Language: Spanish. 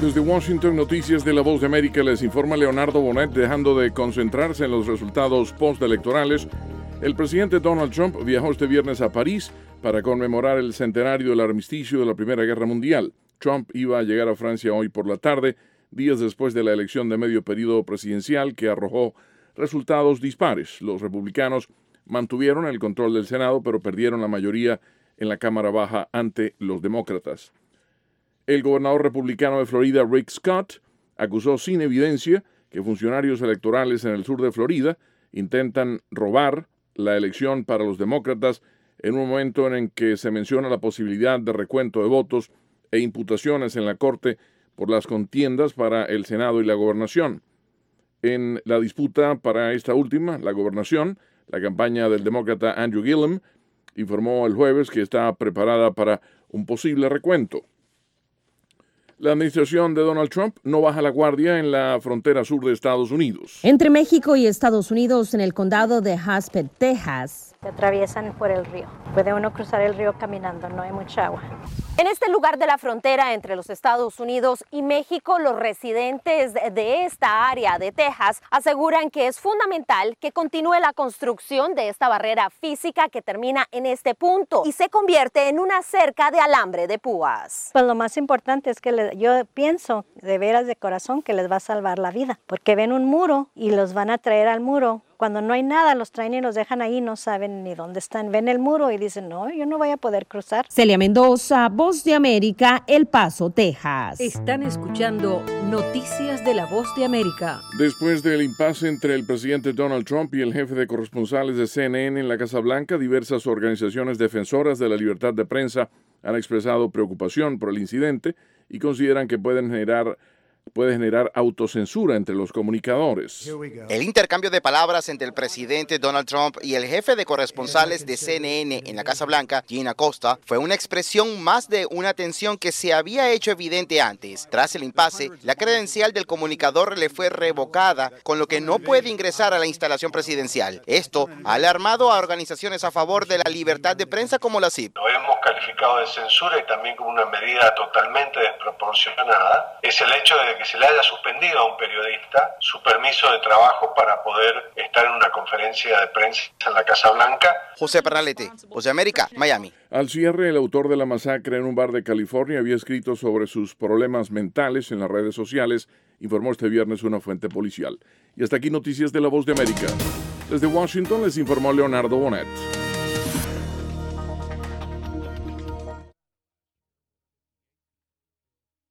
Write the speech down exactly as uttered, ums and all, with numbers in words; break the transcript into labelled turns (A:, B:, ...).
A: Desde Washington, Noticias de la Voz de América, les informa Leonardo Bonet. Dejando de concentrarse en los resultados postelectorales, el presidente Donald Trump viajó este viernes a París para conmemorar el centenario del armisticio de la Primera Guerra Mundial. Trump iba a llegar a Francia hoy por la tarde, días después de la elección de medio periodo presidencial que arrojó resultados dispares. Los republicanos mantuvieron el control del Senado, pero perdieron la mayoría en la Cámara Baja ante los demócratas. El gobernador republicano de Florida, Rick Scott, acusó sin evidencia que funcionarios electorales en el sur de Florida intentan robar la elección para los demócratas en un momento en el que se menciona la posibilidad de recuento de votos e imputaciones en la Corte por las contiendas para el Senado y la gobernación. En la disputa para esta última, la gobernación, la campaña del demócrata Andrew Gillum informó el jueves que está preparada para un posible recuento. La administración de Donald Trump no baja la guardia en la frontera sur de Estados Unidos.
B: Entre México y Estados Unidos, en el condado de Haspett, Texas,
C: se atraviesan por el río. Puede uno cruzar el río caminando, no hay mucha agua.
D: En este lugar de la frontera entre los Estados Unidos y México, los residentes de esta área de Texas aseguran que es fundamental que continúe la construcción de esta barrera física que termina en este punto y se convierte en una cerca de alambre de púas.
C: Pues lo más importante es que le, yo pienso de veras de corazón que les va a salvar la vida, porque ven un muro y los van a traer al muro. Cuando no hay nada, los traen y los dejan ahí, no saben ni dónde están. Ven el muro y dicen, no, yo no voy a poder cruzar.
B: Celia Mendoza, Voz de América, El Paso, Texas.
E: Están escuchando Noticias de la Voz de América.
A: Después del impasse entre el presidente Donald Trump y el jefe de corresponsales de C N N en la Casa Blanca, diversas organizaciones defensoras de la libertad de prensa han expresado preocupación por el incidente y consideran que pueden generar puede generar autocensura entre los comunicadores.
F: El intercambio de palabras entre el presidente Donald Trump y el jefe de corresponsales de C N N en la Casa Blanca, Gina Costa, fue una expresión más de una tensión que se había hecho evidente antes. Tras el impasse, la credencial del comunicador le fue revocada, con lo que no puede ingresar a la instalación presidencial. Esto ha alarmado a organizaciones a favor de la libertad de prensa como la C I P.
G: Lo hemos calificado de censura y también como una medida totalmente desproporcionada. Es el hecho de que se le haya suspendido a un periodista su permiso de trabajo para poder estar en una conferencia de prensa en la Casa Blanca.
F: José Pernalete, Voz de América, Miami.
A: Al cierre, el autor de la masacre en un bar de California había escrito sobre sus problemas mentales en las redes sociales, informó este viernes una fuente policial. Y hasta aquí Noticias de la Voz de América. Desde Washington les informó Leonardo Bonet.